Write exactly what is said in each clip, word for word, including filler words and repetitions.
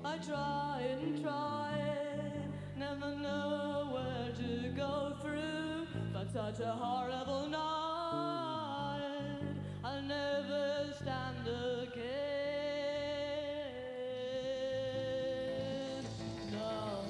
I try and try, never know where to go through, but such a horrible night, I'll never stand again. No.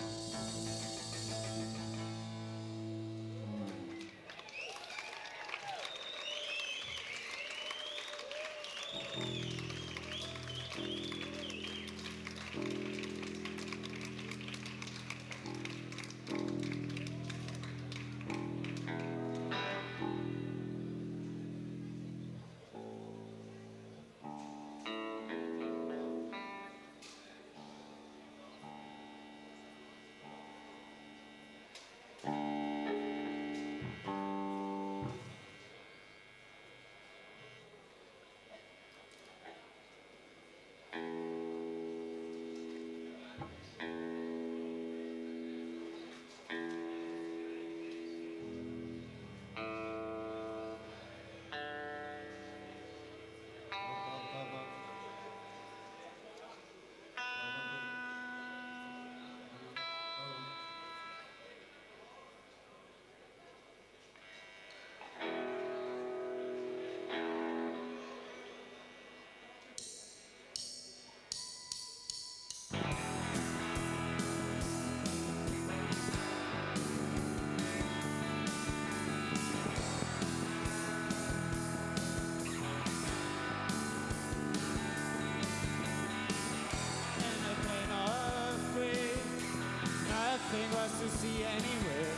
Nothing was to see anywhere.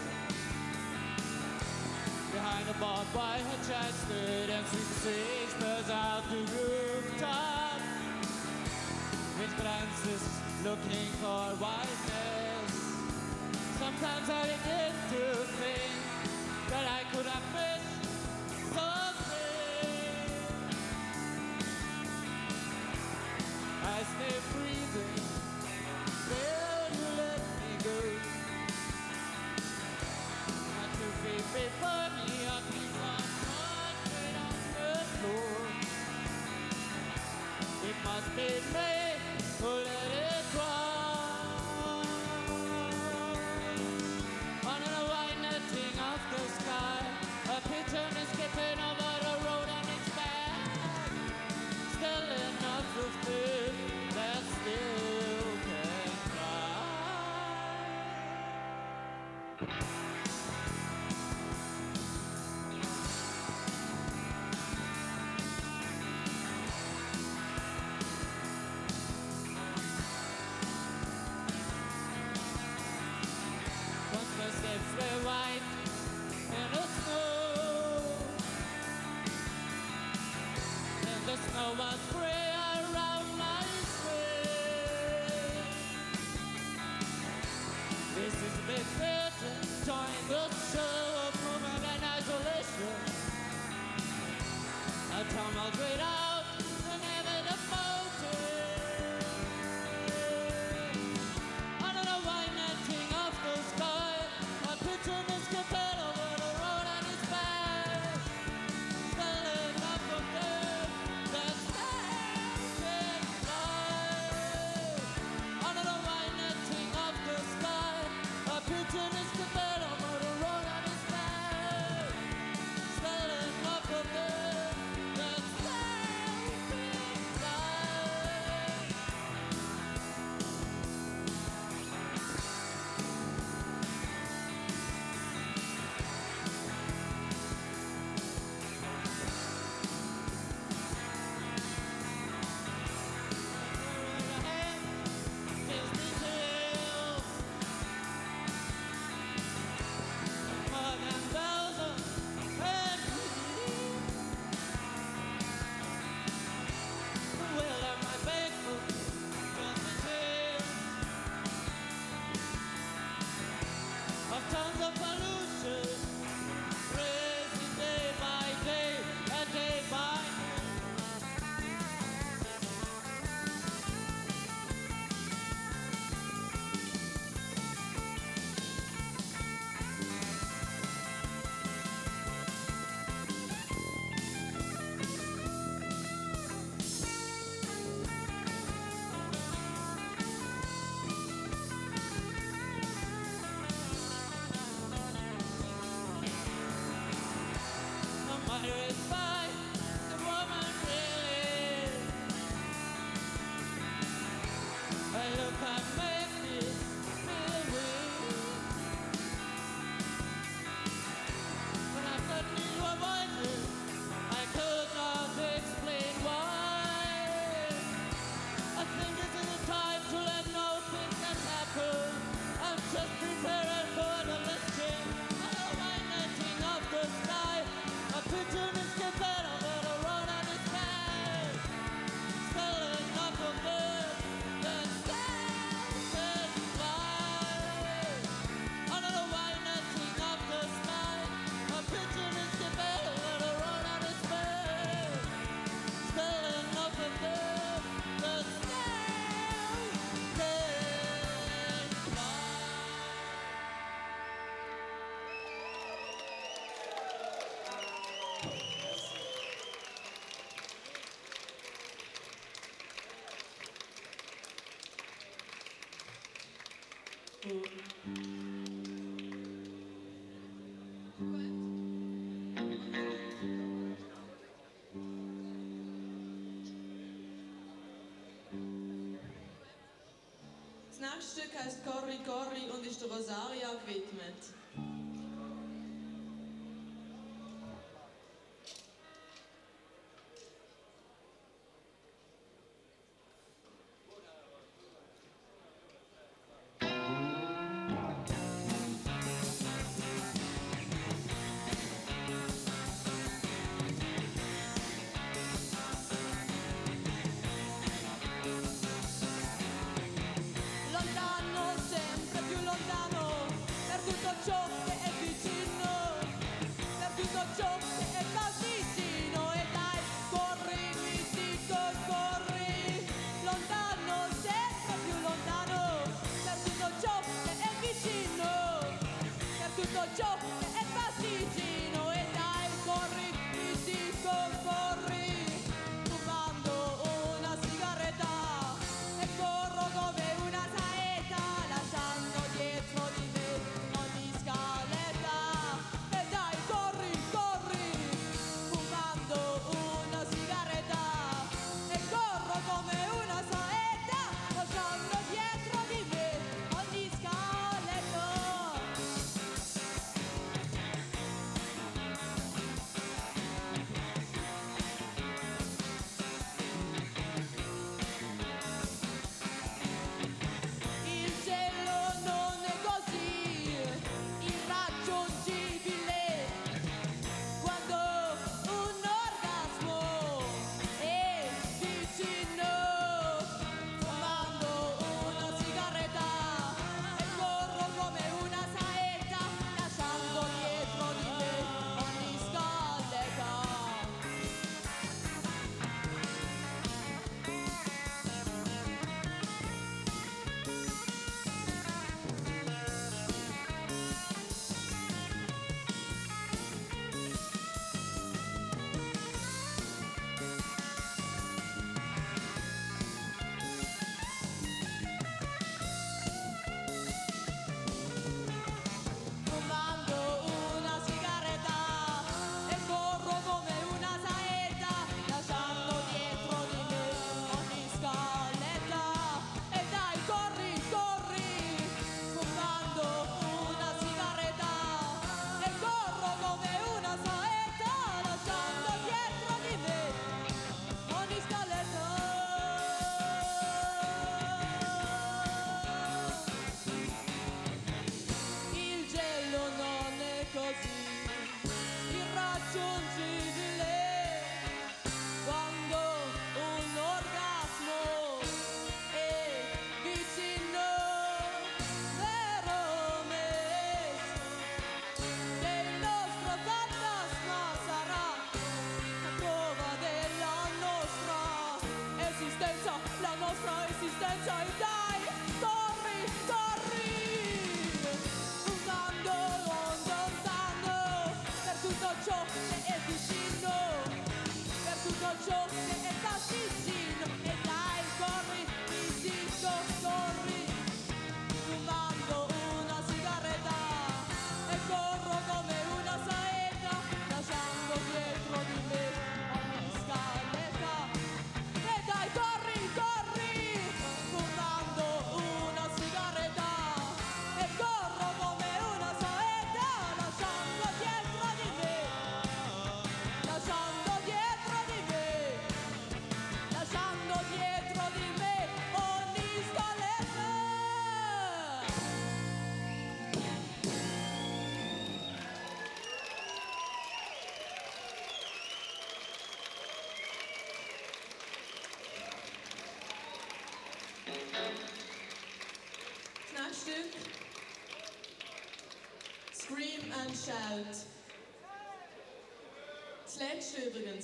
Behind the barbed wire, her child stood and sweet sage birds out the rooftop. With glances looking for whiteness. Sometimes I begin to think that I could have missed something. I stay breathing. Will you let me go? Not two feet before me, on keep on wandering on the floor. It must be me who let it run. Under the white netting of the sky, a pigeon is skipping over the road on its back. Still enough of this that still can fly. Once my steps were white in the snow, and the snow was gray around my feet. This is a big curtain, join the show of movement and isolation. A tumult right out and heaven of mountain. Under the white netting of the sky, a pigeon is compelled over the road on his back. Still enough of them that still can fly. Under the white netting of the sky, a pigeon is compelled over the road on his back. Still enough of them that still nächste Stück heißt Corri Corri und ist der Rosaria gewidmet. Lontano, sempre più lontano, per tutto ciò che è vicino, per tutto ciò che è da vicino. E dai, corri, mi dico, corri, lontano, sempre più lontano, per tutto ciò che è vicino, per tutto ciò che è da vicino. E dai, corri, mi dico, corri, fumando una sigaretta, e corro come una saeta, lasciando dietro di me ogni scaletta. E dai, corri, corri, fumando una sigaretta, e corro come una saeta, lasciando dietro di me ogni scaletta. Il cielo non è così irraggiungibile, quando un orgasmo è vicino, fumando una sigaretta, e corro come una saeta, lasciando dietro di me ogni scaletta. Fumando una sigaretta, e corro come una saeta, lasciando dietro di me ogni scaletta. E dai, corri, corri, fumando una sigaretta, e corro come una saeta, lasciando dietro di me ogni scaletta. Il gelo non è così irraggiungibile, quando un orgasmo è vicino. Vero mes che il nostro fantasma sarà la prova della nostra esistenza, la nostra esistenza. E dai, corri, corri, fumando lontano, per tutto ciò che è vicino, per tutto ciò che è da vicino. E dai, corri, mi dico, corri, fumando una sigaretta, e corro come una saeta, lasciando dietro di me ogni scaletta. E dai, corri, corri, fumando una sigaretta, e corro come una saeta, lasciando dietro di me, lasciando dietro di me, lasciando dietro di me ogni scaletta. Das nächste Stück Scream and Shout. Das letzte übrigens.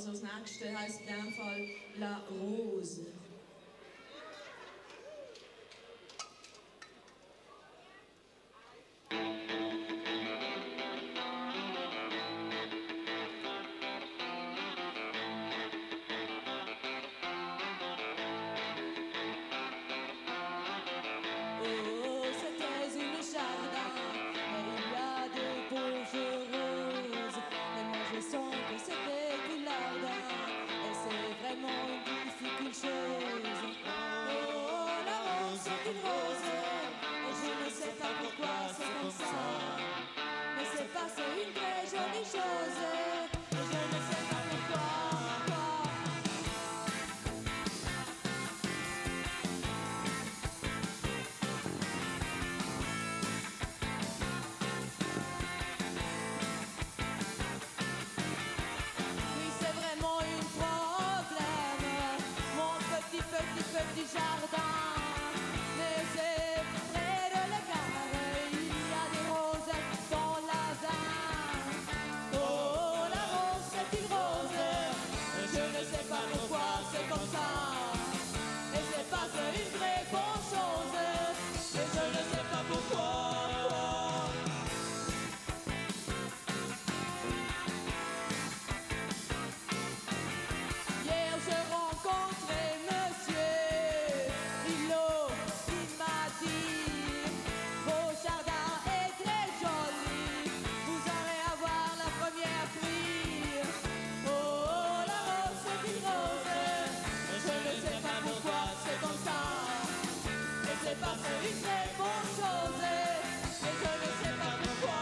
Also das nächste heisst in diesem Fall La Rose. Oh, c'était une jardin, et il y a de bourges roses. Mais moi je sens que c'était du lardin, et c'est vraiment une difficile chose. Oh, la rose c'est une rose, et je ne sais pas pourquoi c'est comme ça. Mais c'est passé une très jolie chose, et je ne sais pas pourquoi. Oui, c'est vraiment un problème, mon petit, petit, petit jardin. Mais c'est près de la gare, il y a des roses dans la vin. Oh, la rose, c'est une rose, et je ne sais pas pourquoi c'est comme ça. Et c'est pas une vraie bonne chose, et je ne sais pas pourquoi. Hier je rencontrais monsieur Hulot, il m'a dit vos jardins est très joli, vous allez avoir la première prix. Oh, la rose c'est une rose, et je ne sais pas pourquoi c'est comme ça. Et c'est pas une très bonne chose, et je ne sais pas pourquoi.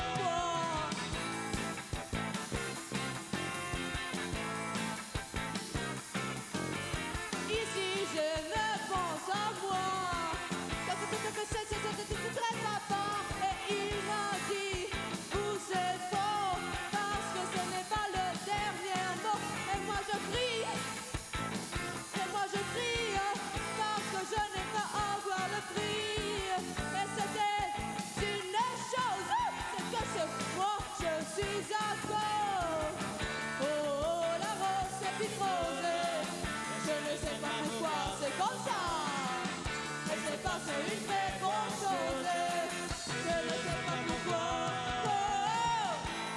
Ici je me pense à moi, que que que que c'est c'est c'est c'est très papa. Et il m'a dit vous êtes faux, parce que ce n'est pas le dernier mot. Et moi je crie, et moi je crie, parce que je n'ai pas à avoir le prix. Et c'était une chose, c'est que c'est moi je suis à cause. Oh, la rose c'est une rose, je ne sais pas pourquoi c'est comme ça. Et c'est pas une vraie bonne chose, je ne sais pas pourquoi. Oh,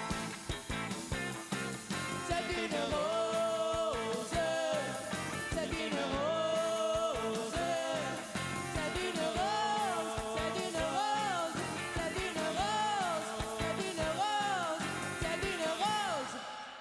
c'est une rose, c'est une rose, c'est une rose, c'est une rose, c'est une rose, c'est une rose, c'est une rose.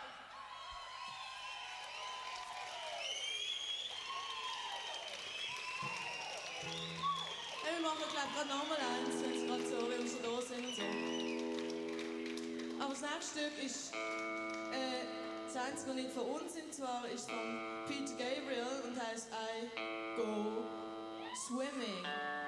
Und wir machen gleich gerade nochmal eins, wenn es gerade so, weil wir so da sind und so. Aber das nächste Stück ist äh, das einzige, das nicht von uns sind, zwar ist von Peter Gabriel und heißt I Go Swimming.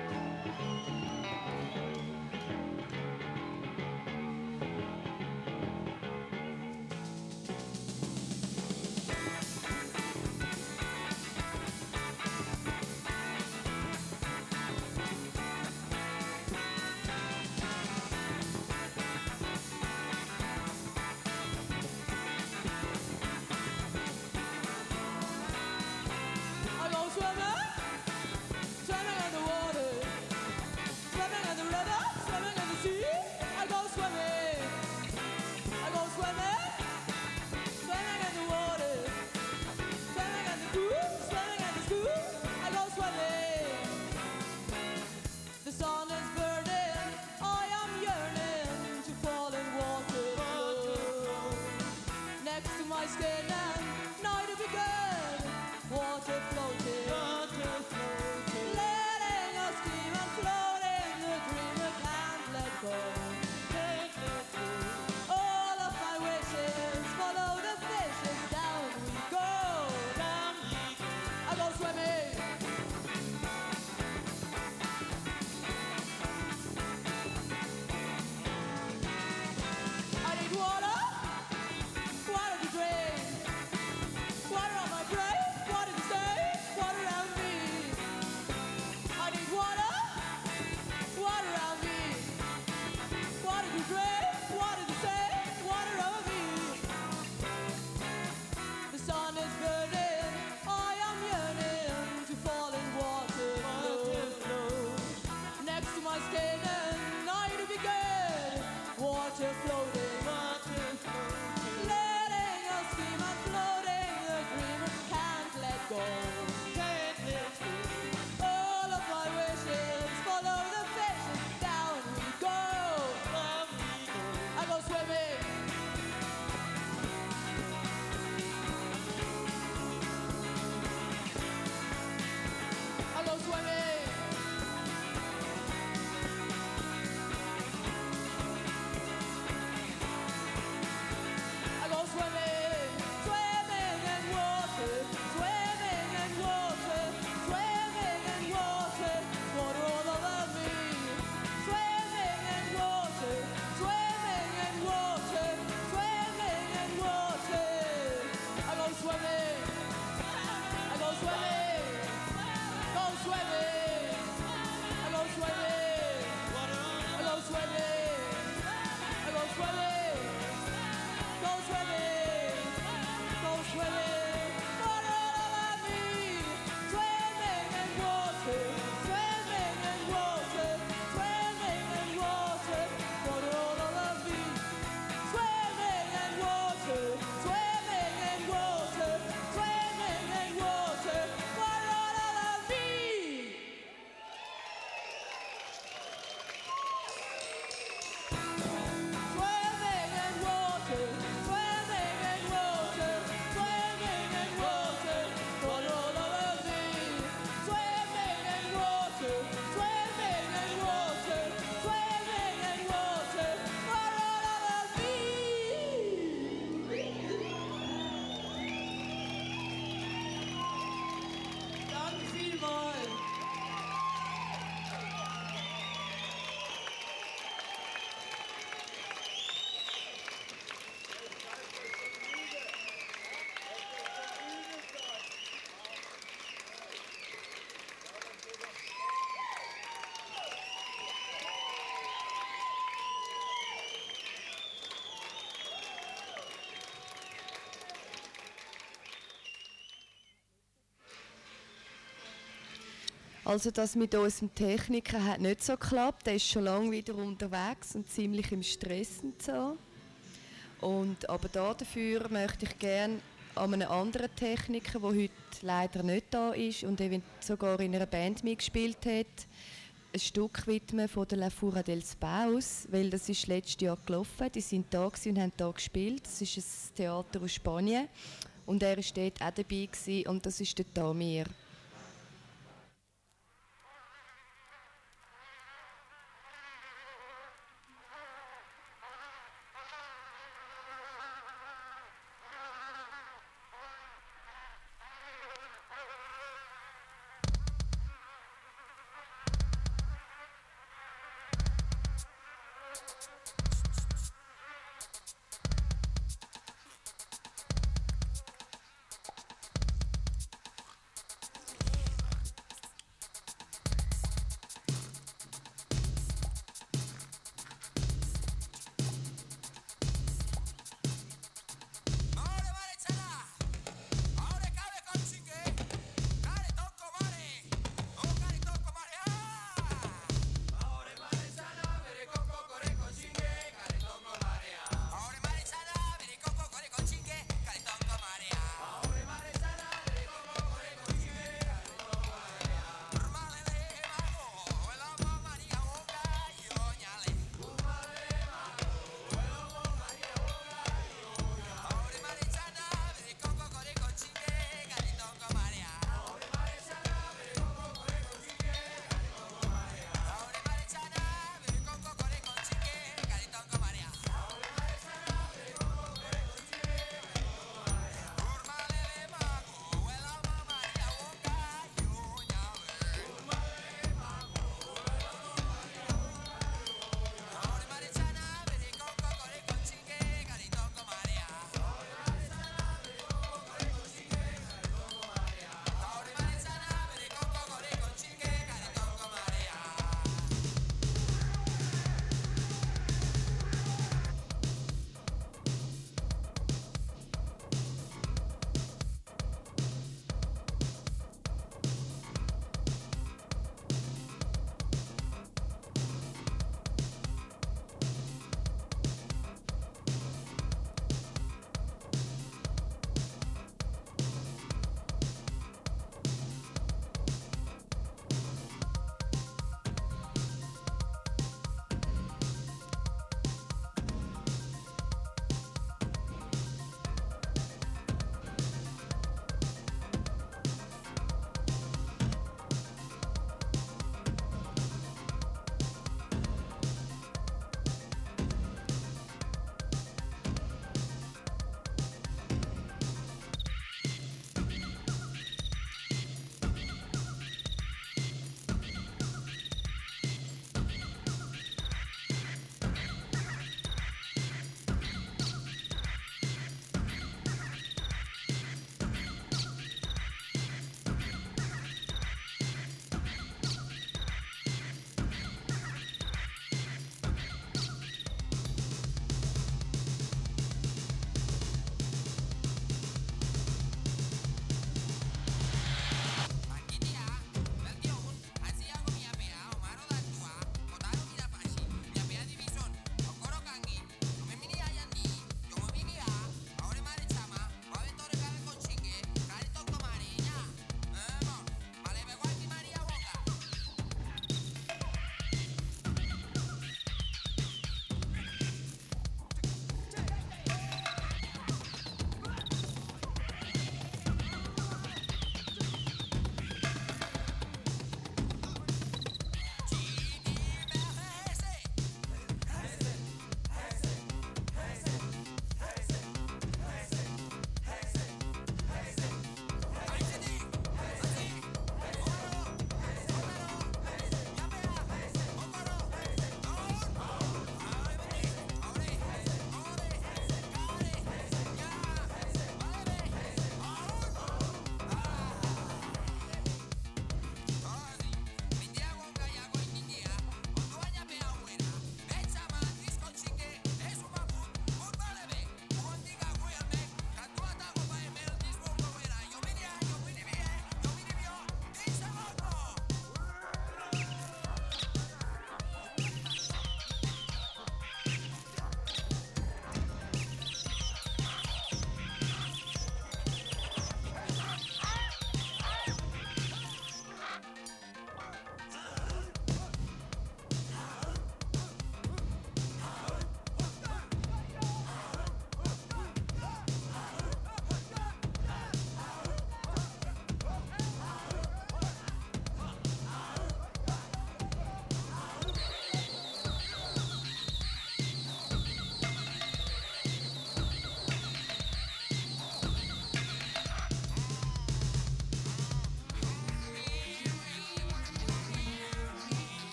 I go swimming, swimming in the water, swimming in the river. Also das mit unserem Techniker hat nicht so geklappt. Der ist schon lange wieder unterwegs und ziemlich im Stress und so. Und, aber da dafür möchte ich gerne an einen anderen Techniker, der heute leider nicht da ist und sogar in einer Band mitgespielt hat, ein Stück widmen von der La Fura dels Baus, weil das ist letztes Jahr gelaufen. Die sind da und haben da gespielt. Das ist ein Theater aus Spanien und er war dort auch dabei gewesen, und das ist der Tamir.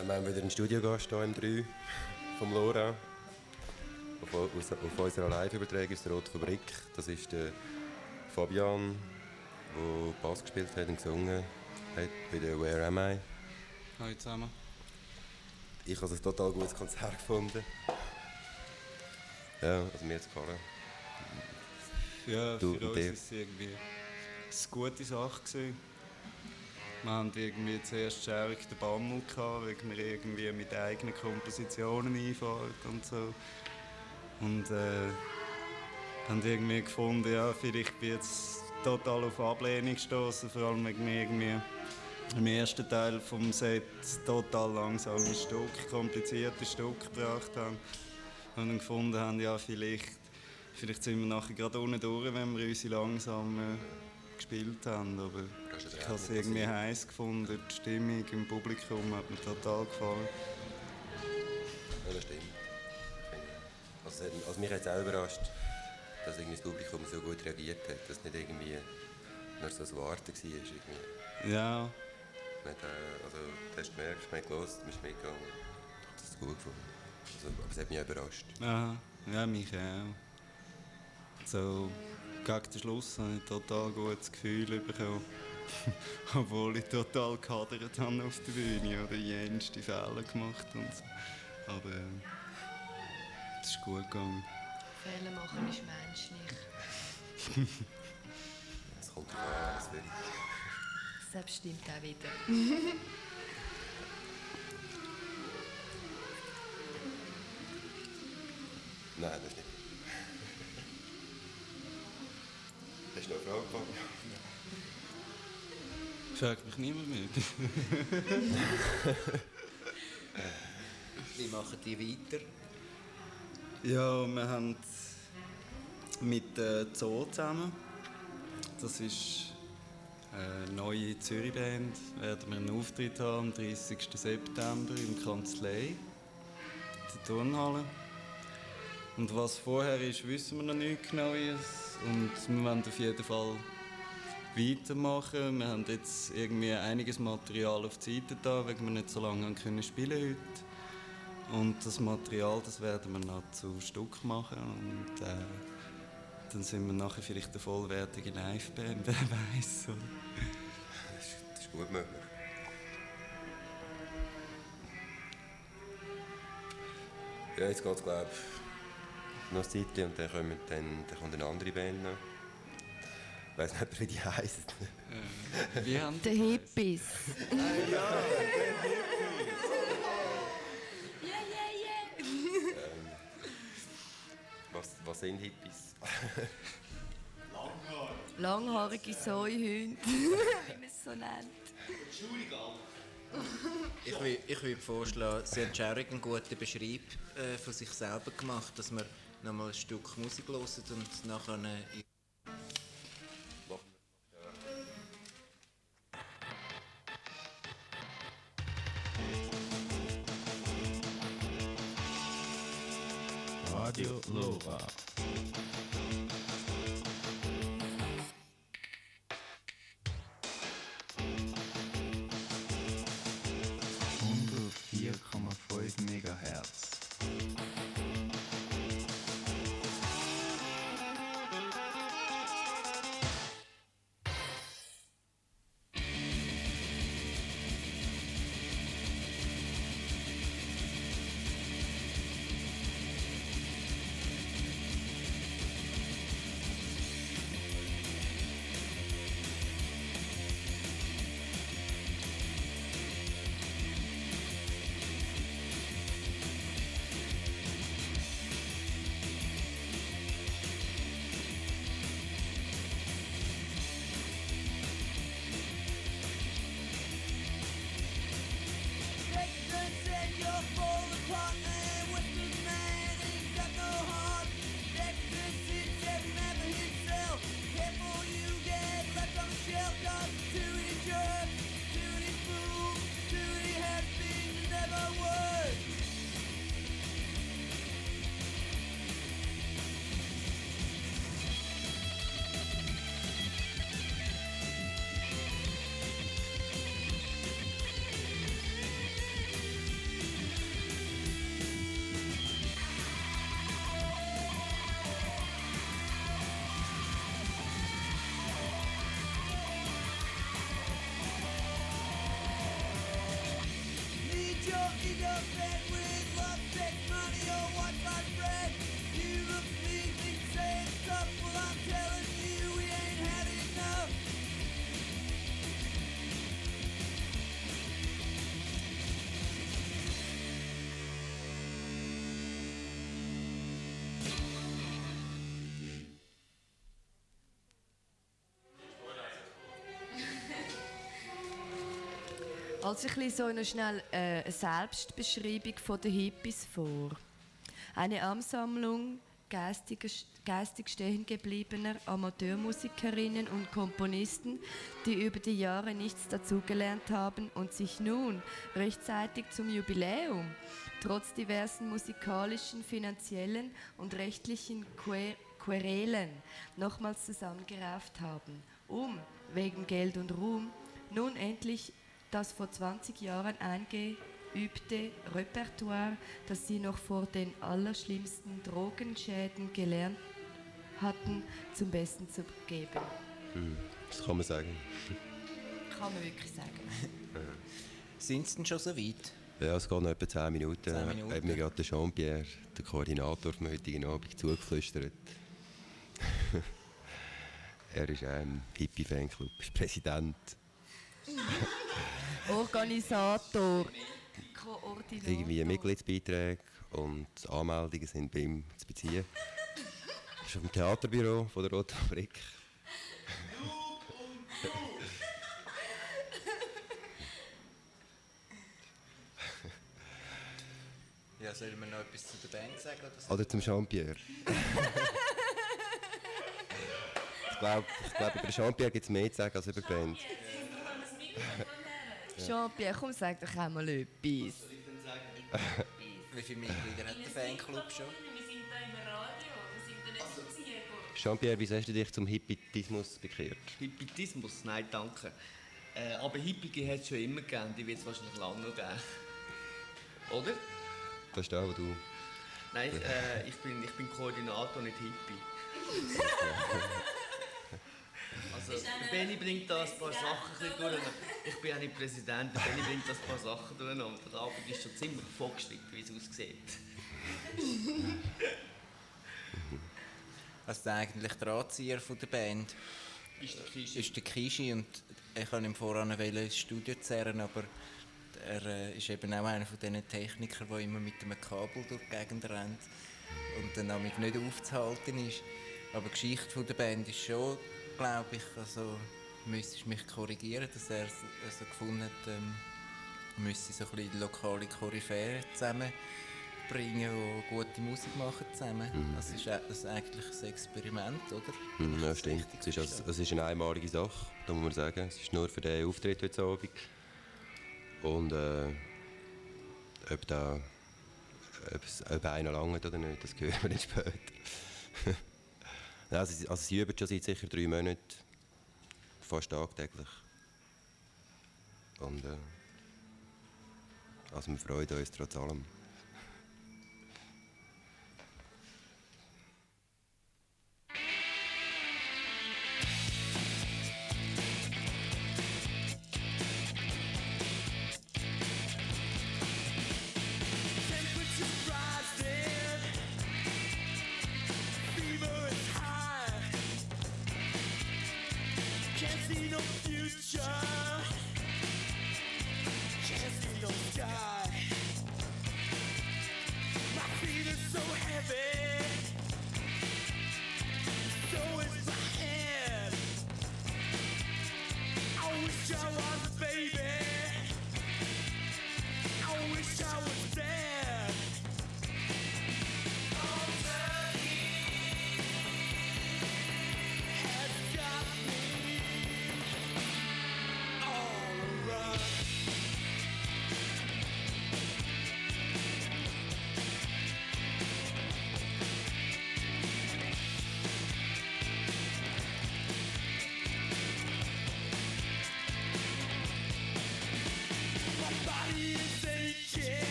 Äh, wir haben wieder einen Studiogast hier im drei vom Lora. Auf, aus, auf unserer Live-Übertragung ist der Rote Fabrik. Das ist der Fabian, der Bass gespielt hat und gesungen hat bei der Where Am I? Hallo zusammen. Ich habe es ein total gutes Konzert gefunden. Ja, also mir hat es gefallen. Ja, Du für und uns dir? war es irgendwie eine gute Sache gewesen. Wir hatten irgendwie zuerst schaurig den Bammel gehabt, weil wir irgendwie mit eigenen Kompositionen einfahren und so. Und äh, haben irgendwie gefunden, ja, vielleicht wird es total auf Ablehnung stoßen, vor allem wenn wir irgendwie im ersten Teil des Sets total langsame Stück, komplizierte Stücke gebracht haben. Und dann gefunden haben, ja, vielleicht, vielleicht sind wir nachher gerade unten durch, wenn wir unsere langsam äh, gespielt haben. Aber ich habe es irgendwie heiß gefunden, die Stimmung im Publikum hat mir total gefallen. Ja, das stimmt. Also, es hat- also mich hat es auch überrascht, dass irgendwie das Publikum so gut reagiert hat, dass es nicht irgendwie nur so ein Warten war. Irgendwie. Ja, Man hat, äh, also, du hast gemerkt, man hat gehört, man ist mitgegangen. Ich habe das gut gefunden. Also, aber es hat mich auch überrascht. ja, ja, mich auch. So, gegen den Schluss habe ich ein total gutes Gefühl bekommen. Obwohl ich total gehadert habe auf der Bühne oder jenste Fehler gemacht und so. Aber äh, es ist gut gegangen. Fehler machen ist menschlich. Es kommt drauf an, was will. Das stimmt auch wieder. Nein, das ist nicht. Hast du noch eine Frage, Fabian? Fragt mich niemand mehr. Wie machen die weiter? Ja, wir haben mit der Zoo zusammen. Das ist eine neue Zürich-Band. Werden wir einen Auftritt haben am dreißigsten September im Kanzlei, in der Turnhalle. Und was vorher ist, wissen wir noch nicht genau. Und wir wollen auf jeden Fall weitermachen. Wir haben jetzt irgendwie einiges Material auf die Seite da, weil wir nicht so lange haben können spielen heute. Und das Material, das werden wir noch zu Stück machen. Und äh, dann sind wir nachher vielleicht eine vollwertige Live-Band, wer weiß. Oder? Das ist, das ist gut möglich. Ja, jetzt geht es, glaube ich, noch ein Zeitchen und dann, kommen, dann, dann kommt eine andere Band noch. Ich weiss nicht, wie die heisst. Äh, wie haben Die Hippies. Was, was sind Hippies? Langhaarige Säuhunde, wie man es so nennt. Ich würde ich würd vorschlagen, sie hat Scharig einen guten Beschreib äh, von sich selber gemacht, dass wir nochmal ein Stück Musik hören und nachher äh, Radio Lora. hundertvier Komma fünf Megahertz. know what's my friend. You look at me, think saying stuff. Well, I'm telling you, we ain't had enough. Also ich lese euch noch schnell äh, eine Selbstbeschreibung von den Hippies vor. Eine Ansammlung geistig, geistig stehen gebliebener Amateurmusikerinnen und Komponisten, die über die Jahre nichts dazugelernt haben und sich nun rechtzeitig zum Jubiläum trotz diversen musikalischen, finanziellen und rechtlichen Que- Querelen nochmals zusammengerauft haben, um, wegen Geld und Ruhm, nun endlich das vor zwanzig Jahren eingeübte Repertoire, das sie noch vor den allerschlimmsten Drogenschäden gelernt hatten, zum Besten zu geben. Hm, das kann man sagen. Kann man wirklich sagen. Sind sie denn schon so weit? Ja, es geht noch etwa zehn Minuten. Zehn Minuten. Hat mir gerade der Jean-Pierre, der Koordinator vom heutigen Abend, zugeflüstert. Er ist auch im Hippie-Fanclub, ist Präsident. Organisator. Koordinator. Irgendwie Mitgliedsbeiträge und Anmeldungen sind bei ihm zu beziehen. Er ist auf dem Theaterbüro von der Roten Fabrik. Ja, sollen wir noch etwas zu der Band sagen? Oder, so? Oder zum Jean-Pierre. ich glaube, ich glaub, über Jean-Pierre gibt es mehr zu sagen als über die Band. Jean-Pierre, komm, sag doch einmal etwas. Wie viele Mitglieder hat der Fanclub schon? Wir sind da im Radio, wir sind da nicht im Zirkus. Jean-Pierre, wie hast du dich zum Hippitismus bekehrt? Hippitismus? Nein, danke. Äh, aber Hippie hat es schon immer gegeben, die wird es wahrscheinlich lange noch geben. Oder? Das ist das, was du... Nein, äh, ich, bin, ich bin Koordinator, nicht Hippie. Also, der Benni bringt da ein paar Sachen ein bisschen durcheinander. Ich bin auch nicht Präsident, der Benni bringt da ein paar Sachen durcheinander. Der Abend ist schon ziemlich vorgeschritten, wie es aussieht. Also der eigentlich der Anzieher von der Band Ist der Kishi. ist der Kishi und ich wollte ihm voran ins Studio zerren, aber er äh, ist eben auch einer von diesen Technikern, der immer mit einem Kabel durch die Gegend rennt und dann nämlich nicht aufzuhalten ist. Aber die Geschichte von der Band ist schon, glaube ich, also müsstest du mich korrigieren, dass er also gefunden hat, ähm, müsste so ein bisschen lokale Koryphäen zusammenbringen, die gute Musik machen zusammen. Mhm. Das ist, das ist eigentlich ein Experiment, oder? Mhm, ja, stimmt. Es ist, also, es ist eine einmalige Sache, da muss man sagen. Es ist nur für den Auftritt heute Abend. Und äh, ob, da, ob, es, ob einer langt oder nicht, das hören wir dann später. Also, sie- also sie üben schon seit sicher drei Monaten, fast tagtäglich. Und äh, also wir freuen uns trotz allem. Temperature's rising, fever is high. Can't see no future, can't see no sky. My feet are so heavy, so is my head. I wish I was a baby, I wish I was dead. Has got me all around.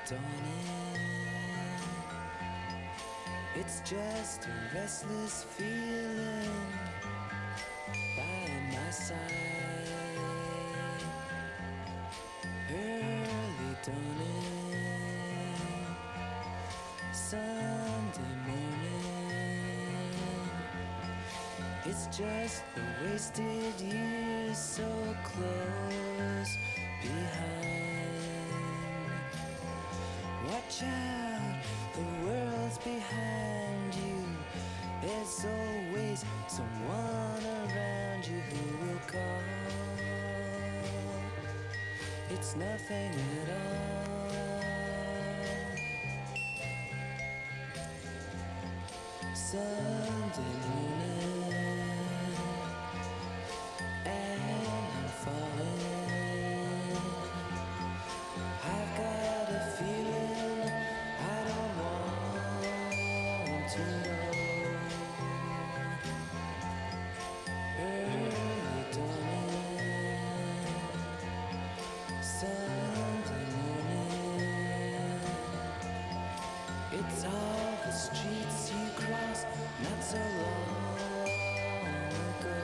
dawning. It's just a restless feeling by my side. Early dawning, Sunday morning. It's just the wasted years so close behind. Watch out, the world's behind you. There's always someone around you who will call. It's nothing at all. Sunday morning, and I'm falling. I've got a feeling I don't want to know. Early dawning, Sunday morning. It's all the streets you cross not so long ago.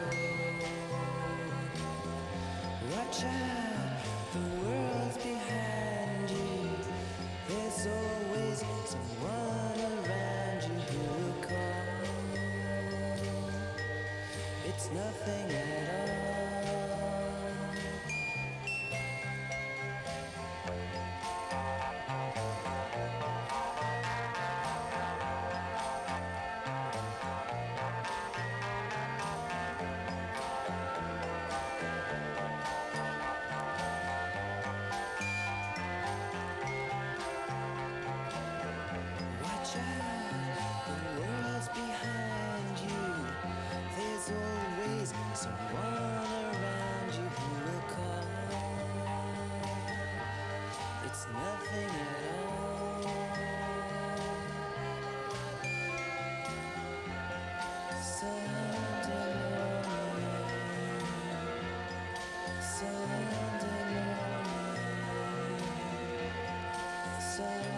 Watch out, the world's behind you. There's always someone around you who will call. It's nothing at all. Watch out, the world's behind you. There's always someone around you who will call. It's nothing at all. Sunday morning, Sunday morning, Sunday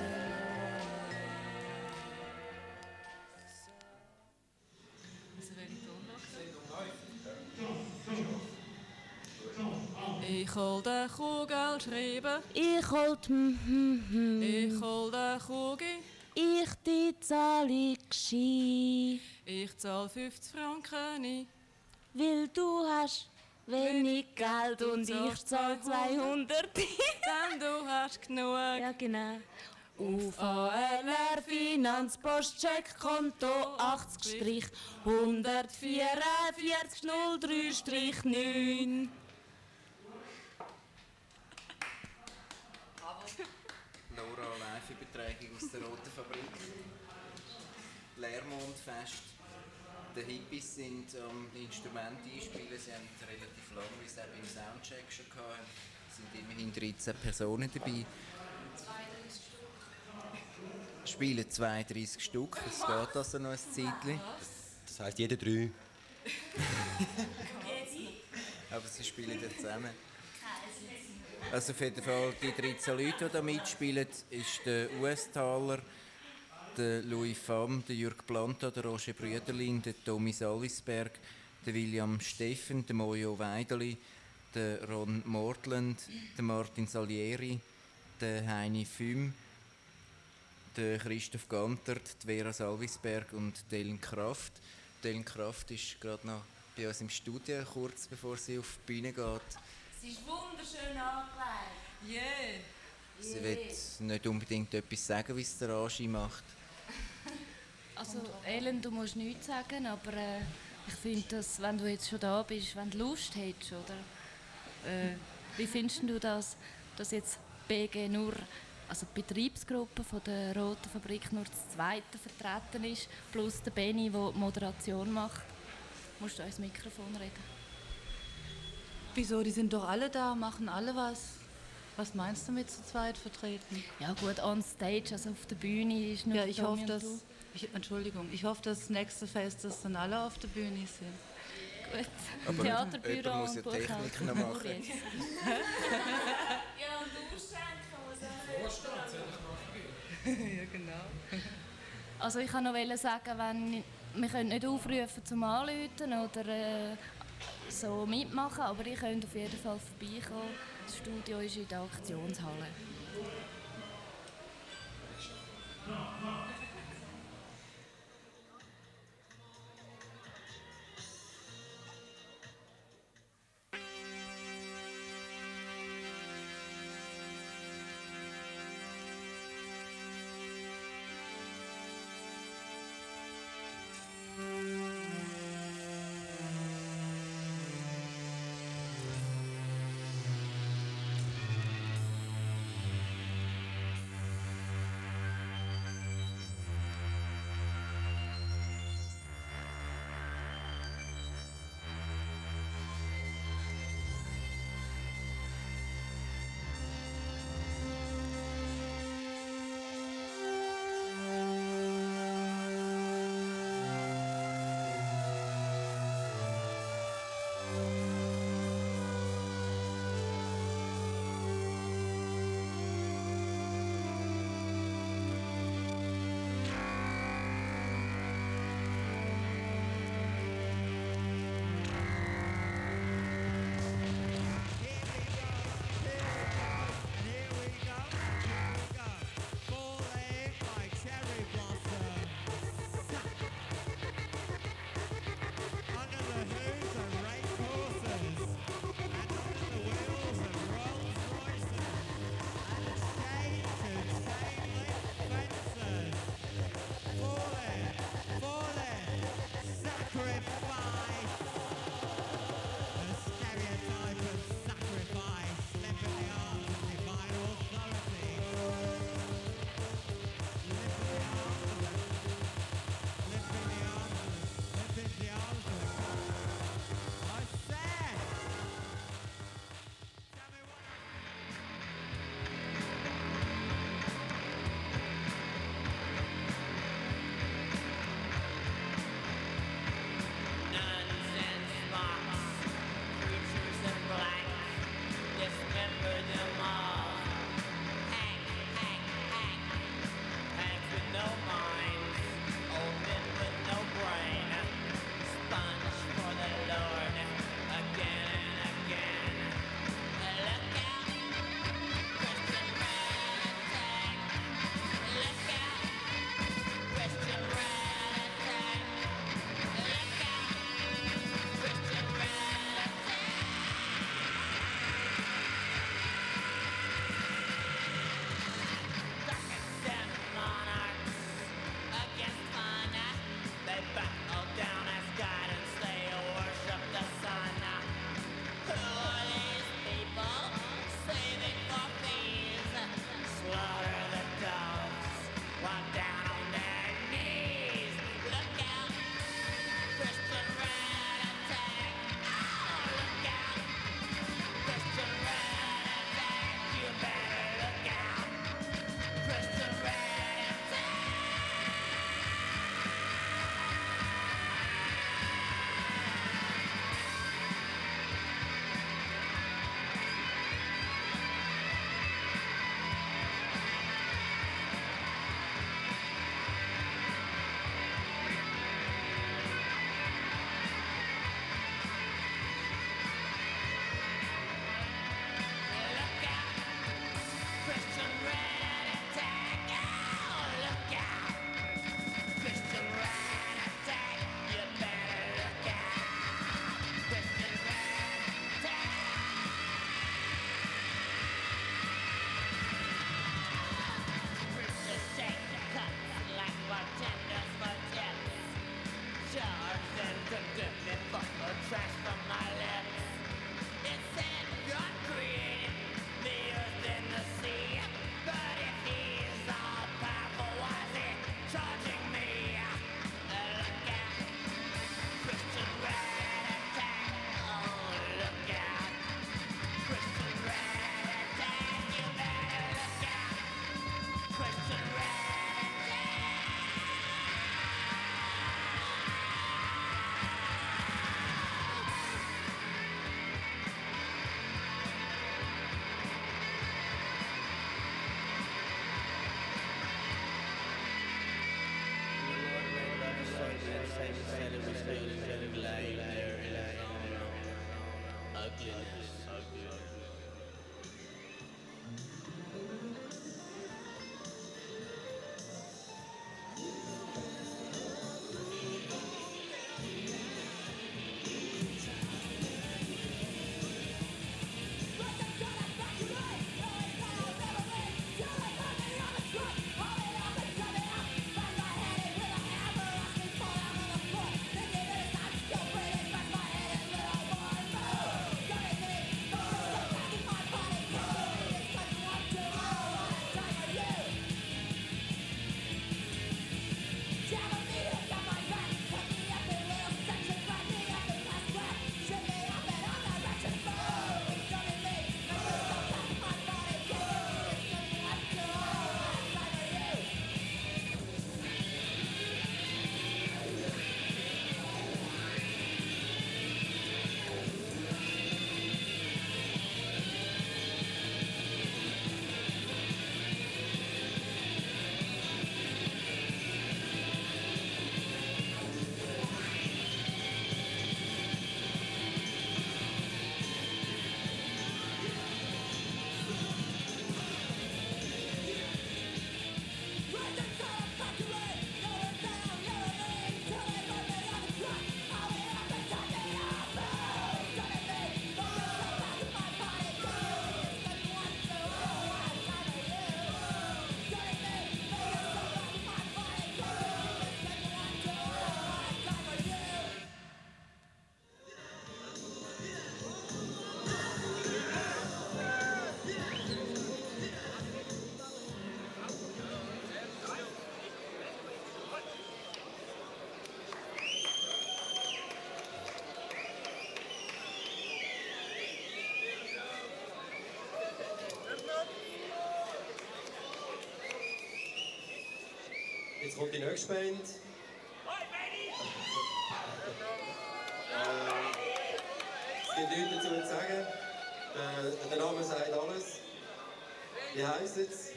Ich hol den Kugel schreiben, Ich holt hm, hm, hm. ich hol den Kugel, Ich die Zahlung geschei. ich zahl fünfzig Franken ein. Weil du hast wenig Geld und ich zahl zweihundert. Denn du hast genug. Ja, genau. Auf A L R Finanzpostcheckkonto achtzig hundertvierundvierzig null drei neun. Laura, Live-Übertragung aus der Roten Fabrik. Leermondfest. Die Hippies sind am Instrument einspielen. Sie haben relativ lange, wie sie auch beim Soundcheck schon hatten. Es sind immerhin dreizehn Personen dabei. Spielen zweiunddreißig Stück. Es geht also noch ein Zeitchen. Das heisst, jeder drei. Aber sie spielen ja zusammen. Also auf jeden Fall die dreizehn Leute, die da mitspielen, ist der U S-Taler, der Louis Pham, der Jürg Planta, der Roger Brüderlin, der Tommy Sallisberg, der William Steffen, der Mojo Weideli, der Ron Mortland, der Martin Salieri, der Heini Füm, der Christoph Gantert, die Vera Salvisberg und Ellen Kraft. Ellen Kraft ist gerade noch bei uns im Studio, kurz bevor sie auf die Bühne geht. Sie ist wunderschön angelegt. Yeah. Sie will nicht unbedingt etwas sagen, wie es der Angie macht. Also Ellen, du musst nichts sagen, aber äh, ich finde, dass wenn du jetzt schon da bist, wenn du Lust hättest, oder? Äh, wie findest du das, dass jetzt B G nur, also die Betriebsgruppe von der Roten Fabrik nur das zweite vertreten ist, plus der Benni, der die Moderation macht? Musst du ins Mikrofon reden? Wieso? Die sind doch alle da, machen alle was. Was meinst du mit zu zweit vertreten? Ja gut, on stage, also auf der Bühne ist nur Ja, ich Tommy hoffe, und dass... du. Ich, Entschuldigung, ich hoffe, dass das nächste Fest, dass dann alle auf der Bühne sind. Gut. Aber Theaterbüro jemand muss und ja Technik noch Buchhaltung. machen. Ja, und ausschenken muss Ja, genau. Also ich kann noch sagen, wenn, wir können nicht aufrufen zum Anrufen oder äh, so mitmachen, aber ihr könnt auf jeden Fall vorbeikommen. Das Studio ist in der Aktionshalle. said he said it was good instead of lying there in his own ugliness. Jetzt kommt die nächste Band. Äh, es gibt nichts dazu zu sagen. Der, der Name sagt alles. Wie heisst es?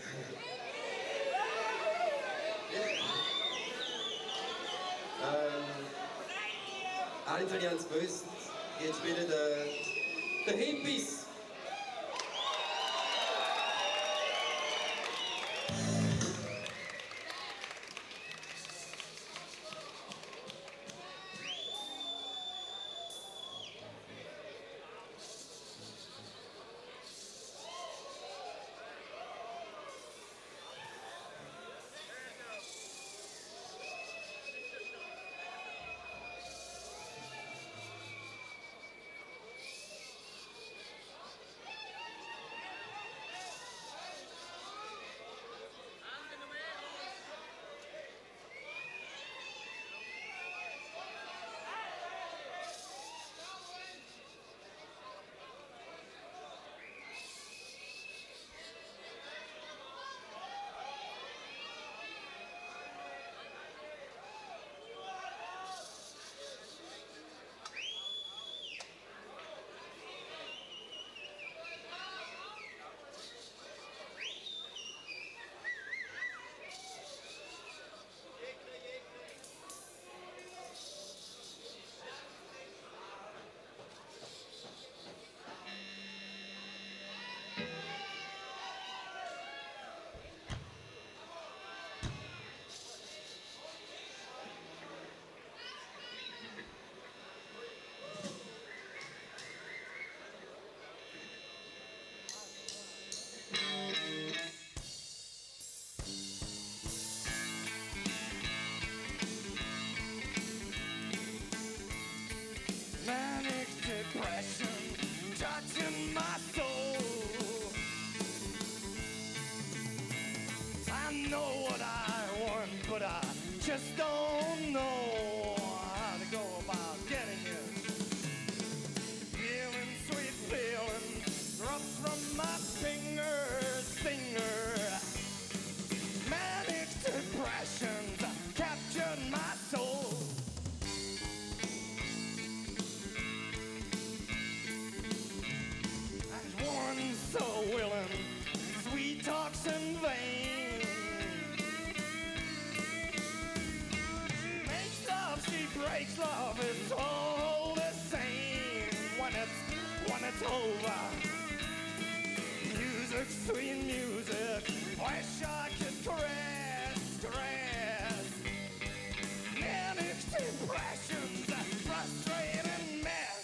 ähm, Einige von euch haben es gewusst. Jetzt spielen die, die Hippies. Manic depression touching my soul. I know what I want, but I just don't know how to go about getting it. Feeling sweet feeling drops from my fingers, finger. Manic depressions captured my soul. One so willing, sweet talks in vain. Makes love, she groove. Music, sweet music, wish I could caress, caress. Mixed impressions, frustrating mess.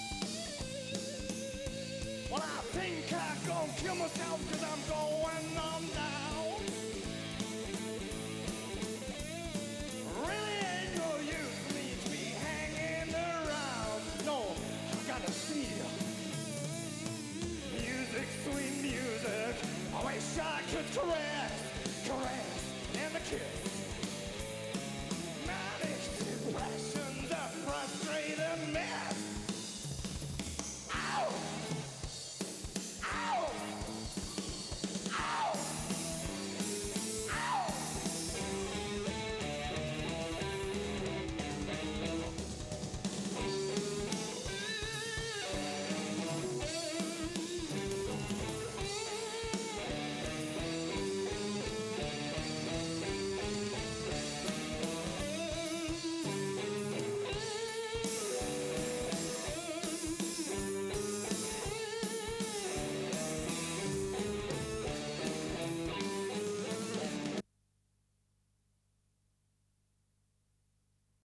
Well, I think I'm gonna kill myself cause I'm going on.